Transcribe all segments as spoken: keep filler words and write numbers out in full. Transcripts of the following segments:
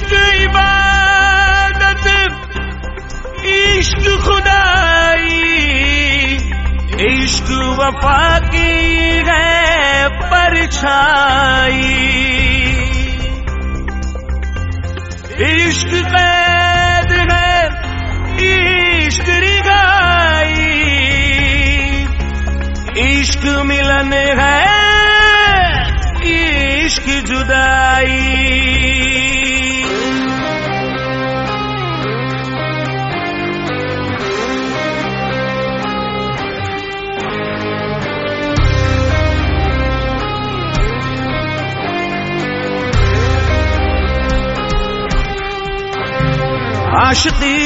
इश्क इबादत, इश्क खुदाई, इश्क वफा की है परछाई, इश्क कैद है, इश्क रिगाई, इश्क मिलन है, इश्क जुदाई। आशिकी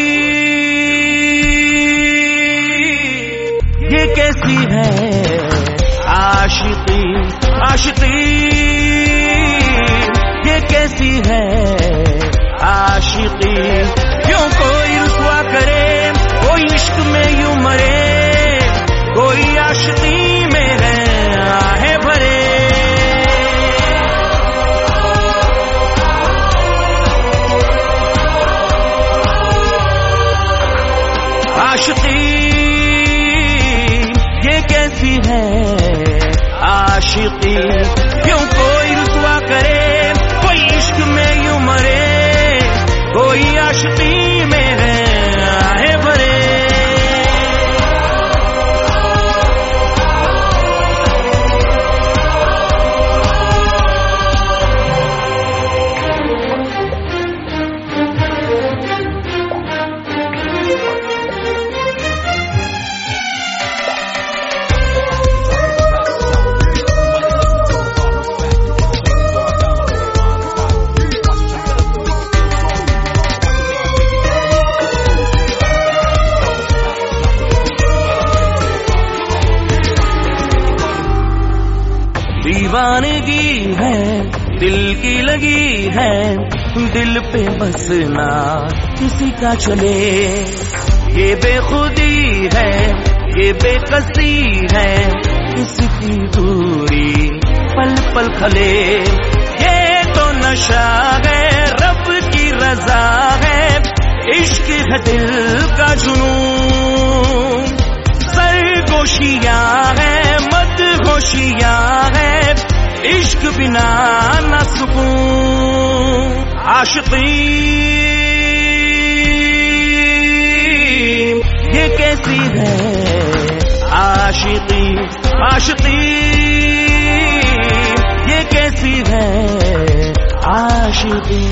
ये कैसी है, आशिकी आशिकी ये कैसी है, आशिकी क्यों कोई रुसवा करे, कोई इश्क में यूं मरे, कोई आशिकी में है आहे भरे। आशिकी ये कैसी है, आशिकी क्यों कोई रुसवा करे, कोई इश्क में यूं मरे, कोई आशिकी में है आहे भरे। दीवानगी है, दिल की लगी है, दिल पे बसना किसी का चले, ये बेखुदी है, ये बेकसी है, किसकी दूरी पल पल खले। ये तो नशा है, रब की रजा है, इश्क है दिल का जुनून, सरगोशियां है, मदहोशियां है, इश्क बिना न सुकून। आशिकी ये कैसी है, आशिकी आशिकी ये कैसी है, आशिकी।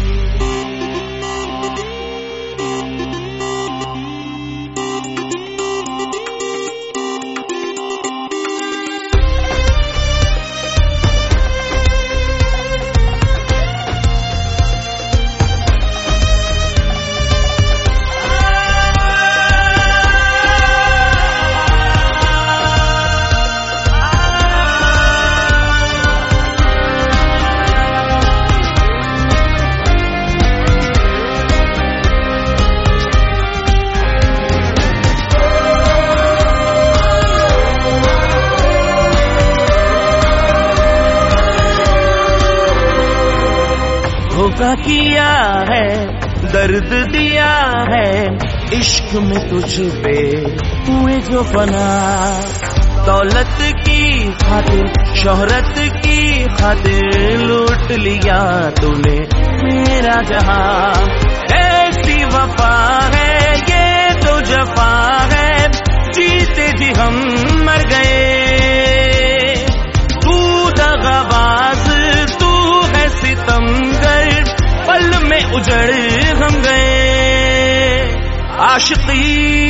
धोखा किया है, दर्द दिया है, इश्क में तुझ पे हुए जो फना, दौलत की खातिर शोहरत की खातिर लूट लिया तूने मेरा जहां। ऐसी वफा है ये तो जफा है, जीते जी हम मर गए। तू दगाबाज तू है सितमगर, पल में उजड़ हम गए। आशिकी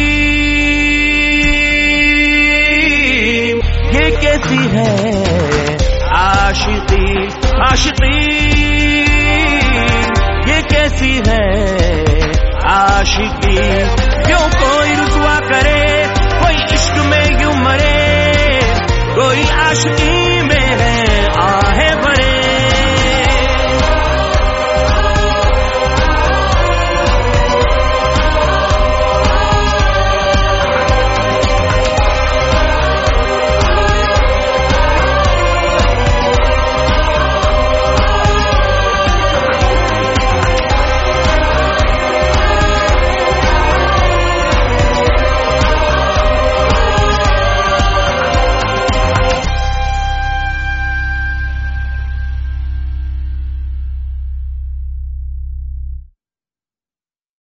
ये कैसी है, आशिकी आशिकी ये कैसी है, आशिकी क्यों कोई रुसवा करे, कोई इश्क में यूं मरे, कोई आशिकी